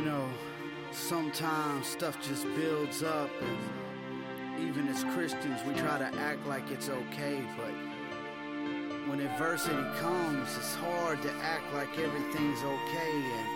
know, sometimes stuff just builds up, and even as Christians we try to act like it's okay, but when adversity comes, it's hard to act like everything's okay. And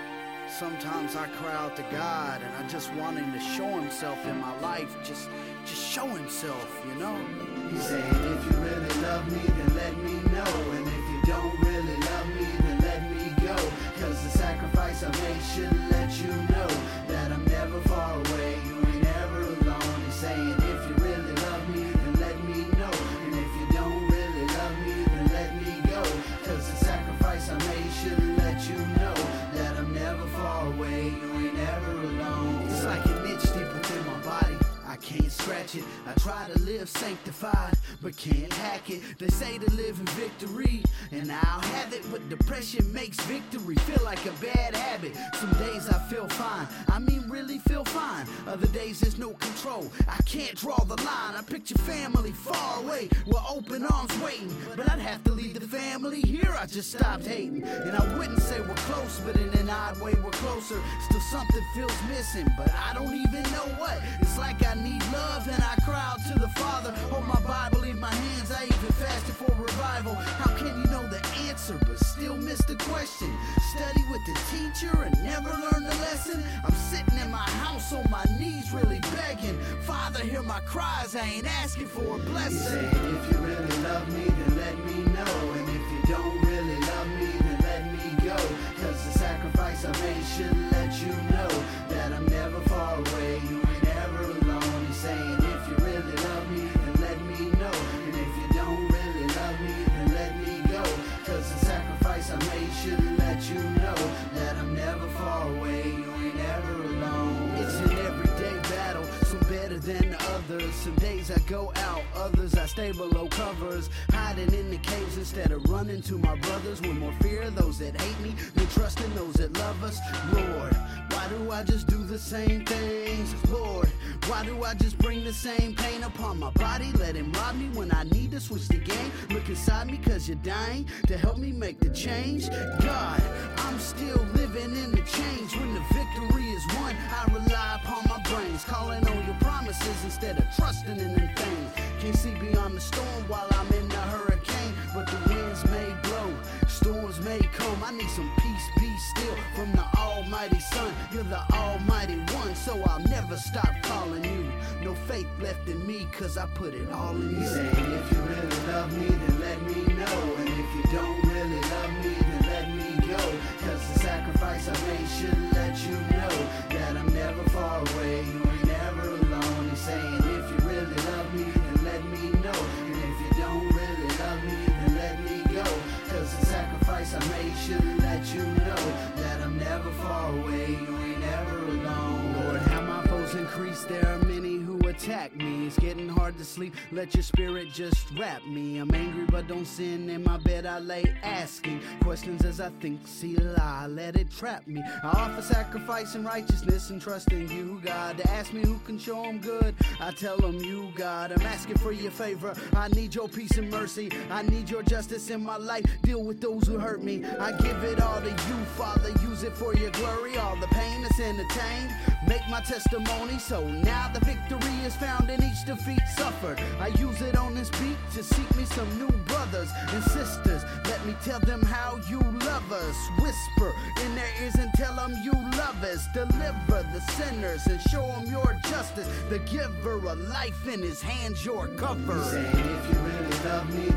sometimes I cry out to God and I just want him to show himself in my life, just show himself, you know. He's saying, if you really love me, then let me know. And if you don't really love me, then let me go. Cause the sacrifice I made should let you know that I'm never far away, you ain't ever alone. He's saying, if you really love me, then let me know. And if you don't really love me, then let me go. Cause the sacrifice I made should let you know that I'm never far away, you ain't ever alone. It's like an itch deep within my body, I can't scratch it. I try to live sanctified, but can't hack it. They say to live in victory, and I'll have it, but depression makes victory feel like a bad habit. Some days I feel fine, I mean really feel fine. Other days there's no control, I can't draw the line. I picture family far away with open arms waiting, but I'd have to leave the family here. I just stopped hating, and I wouldn't say we're close, but in an odd way we're closer. Still something feels missing, but I don't even know what. It's like I need love and I cry out to the Father. Hold my Bible in my hands, I even fasted for revival. How can you know the answer but still miss the question? Study with the teacher and never learn the lesson. I'm sitting in my house on my knees really begging, Father, hear my cries, I ain't asking for a blessing. He's saying, if you really love me, then let me know. And if you don't really love me, then let me go. Cause the sacrifice I made should let you know that I'm never far away, you ain't ever alone. He's saying, if you really love me, then let me know. And if you don't really love me, then let me go. Cause the sacrifice I made should let you know that I'm never far away, you ain't ever alone. It's an everyday battle, some better than the others. Some days I go out, others I stay below covers, hiding in the caves instead of running to my brothers. With more fear of those that hate me than trusting those that love us. Lord, why do I just do the same things? Lord, why do I just bring the same pain upon my body? Let him rob me when I need to switch the game. Look inside me cause you're dying to help me make the change. God, I'm still living in the change. When the victory is won, I rely upon my brains, calling on your promises instead of trusting in them things. Can't see beyond the storm while I'm in the hurricane, but the winds may blow, storms may come. I need some peace, be still from the Almighty Son. You're the Almighty One, so I'll never stop calling you. No faith left in me cause I put it all in you. He's saying, if you really love me, then let me know. And if you don't really love me, then let me go. Cause the sacrifice I made should let you know that I'm never far away, you ain't ever alone. He's saying, if you really love me, then let me know. And if you don't really love me, then let me go. Cause the sacrifice I made should let you know that I'm never far away, you ain't ever alone. Lord, how my foes increase, there are many who attack me. It's getting hard to sleep, let your spirit just wrap me. I'm angry but don't sin, in my bed I lay asking questions as I think, see lie, let it trap me. I offer sacrifice and righteousness and trust in you, God. To ask me who can show them good, I tell them you, God. I'm asking for your favor, I need your peace and mercy. I need your justice in my life, deal with those who hurt me. I give it all to you, Father, use it for your glory. All the pain that's entertained, make my testimony. So now the victory is found in each defeat suffered. I use it on this beat to seek me some new brothers and sisters. Let me tell them how you love us. Whisper in their ears and tell them you love us. Deliver the sinners and show them your justice. The giver of life, in his hands your cover. He's saying, if you really love me,